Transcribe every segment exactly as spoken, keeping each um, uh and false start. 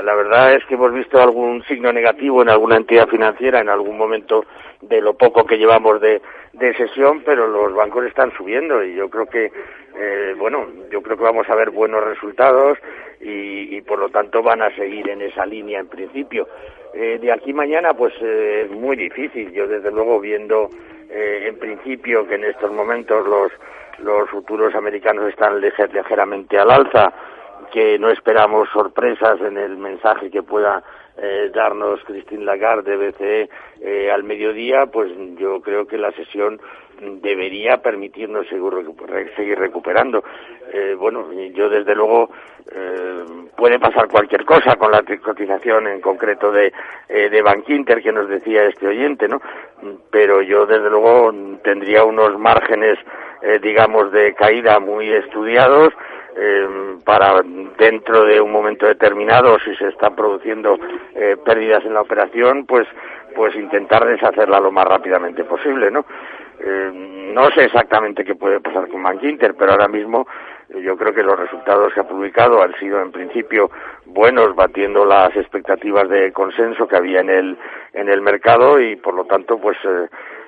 la verdad es que hemos visto algún signo negativo en alguna entidad financiera en algún momento de lo poco que llevamos de, de sesión, pero los bancos están subiendo y yo creo que, eh, bueno, yo creo que vamos a ver buenos resultados y, y por lo tanto van a seguir en esa línea en principio. Eh, de aquí mañana pues eh, es muy difícil, yo desde luego viendo eh, en principio que en estos momentos los, los futuros americanos están liger, ligeramente al alza, que no esperamos sorpresas en el mensaje que pueda eh, darnos Christine Lagarde de B C E eh, al mediodía, pues yo creo que la sesión debería permitirnos seguro, seguir recuperando. Eh, bueno, yo desde luego eh, puede pasar cualquier cosa con la cotización en concreto de, eh, de Bankinter que nos decía este oyente, ¿no? Pero yo desde luego tendría unos márgenes, eh, digamos, de caída muy estudiados, Eh, para dentro de un momento determinado, si se están produciendo eh, pérdidas en la operación, pues pues intentar deshacerla lo más rápidamente posible, ¿no? Eh, no sé exactamente qué puede pasar con Bankinter, pero ahora mismo eh, yo creo que los resultados que ha publicado han sido en principio buenos, batiendo las expectativas de consenso que había en el en el mercado y por lo tanto pues eh,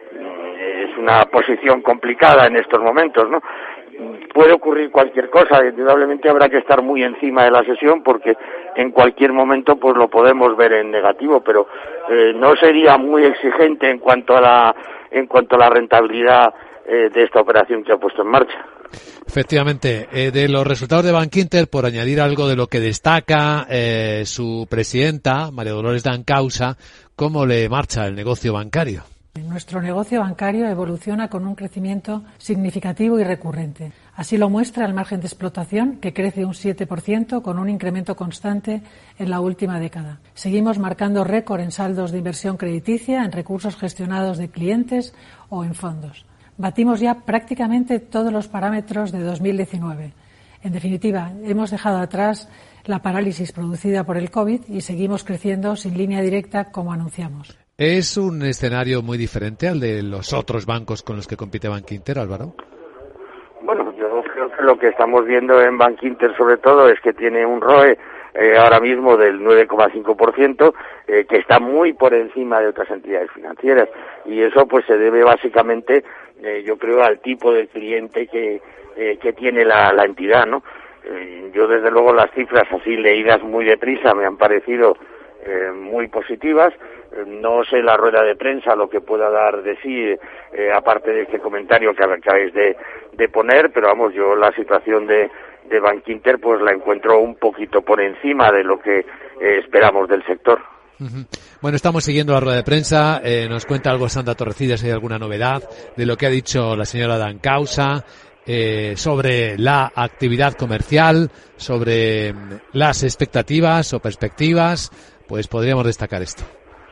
es una posición complicada en estos momentos, ¿no? Puede ocurrir cualquier cosa, indudablemente habrá que estar muy encima de la sesión porque en cualquier momento pues lo podemos ver en negativo, pero eh, no sería muy exigente en cuanto a la en cuanto a la rentabilidad eh, de esta operación que ha puesto en marcha. Efectivamente, eh, de los resultados de Bankinter, por añadir algo de lo que destaca eh, su presidenta, María Dolores Dancausa, ¿cómo le marcha el negocio bancario? Nuestro negocio bancario evoluciona con un crecimiento significativo y recurrente. Así lo muestra el margen de explotación, que crece un siete por ciento con un incremento constante en la última década. Seguimos marcando récord en saldos de inversión crediticia, en recursos gestionados de clientes o en fondos. Batimos ya prácticamente todos los parámetros de dos mil diecinueve. En definitiva, hemos dejado atrás la parálisis producida por el COVID y seguimos creciendo sin línea directa como anunciamos. ¿Es un escenario muy diferente al de los otros bancos con los que compite Bankinter, Álvaro? Bueno, yo creo que lo que estamos viendo en Bankinter sobre todo es que tiene un R O E eh, ahora mismo del nueve coma cinco por ciento, eh, que está muy por encima de otras entidades financieras y eso pues se debe básicamente, eh, yo creo, al tipo de cliente que, eh, que tiene la, la entidad, ¿no? Eh, yo desde luego las cifras así leídas muy deprisa me han parecido eh, muy positivas. No sé la rueda de prensa lo que pueda dar de sí, eh, aparte de este comentario que acabáis de, de poner, pero vamos, yo la situación de, de Bankinter pues la encuentro un poquito por encima de lo que eh, esperamos del sector. Uh-huh. Bueno, estamos siguiendo la rueda de prensa, eh, nos cuenta algo Sandra Torrecilla si hay alguna novedad de lo que ha dicho la señora Dancausa eh, sobre la actividad comercial, sobre las expectativas o perspectivas, pues podríamos destacar esto.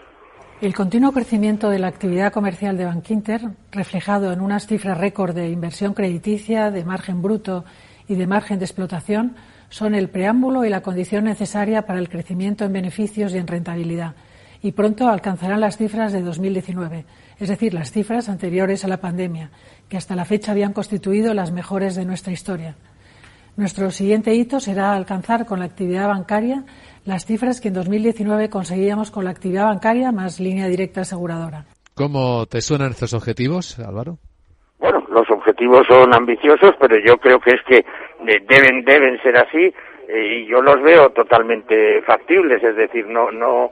El continuo crecimiento de la actividad comercial de Bankinter, reflejado en unas cifras récord de inversión crediticia, de margen bruto y de margen de explotación, son el preámbulo y la condición necesaria para el crecimiento en beneficios y en rentabilidad, y pronto alcanzarán las cifras de dos mil diecinueve, es decir, las cifras anteriores a la pandemia, que hasta la fecha habían constituido las mejores de nuestra historia. Nuestro siguiente hito será alcanzar con la actividad bancaria las cifras que en dos mil diecinueve conseguíamos con la actividad bancaria más línea directa aseguradora. ¿Cómo te suenan estos objetivos, Álvaro? Bueno, los objetivos son ambiciosos, pero yo creo que es que deben deben ser así eh, y yo los veo totalmente factibles, es decir, no no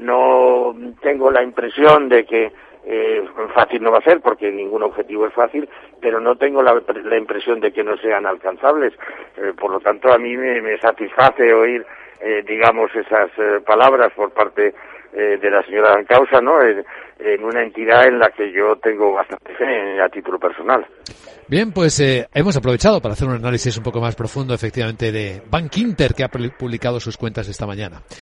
no tengo la impresión de que eh, fácil no va a ser porque ningún objetivo es fácil, pero no tengo la, la impresión de que no sean alcanzables. Eh, por lo tanto, a mí me, me satisface oír Eh, digamos esas eh, palabras por parte eh, de la señora Dancausa, ¿no? En, en una entidad en la que yo tengo bastante fe a título personal. Bien, pues eh, hemos aprovechado para hacer un análisis un poco más profundo, efectivamente, de Bankinter, que ha publicado sus cuentas esta mañana.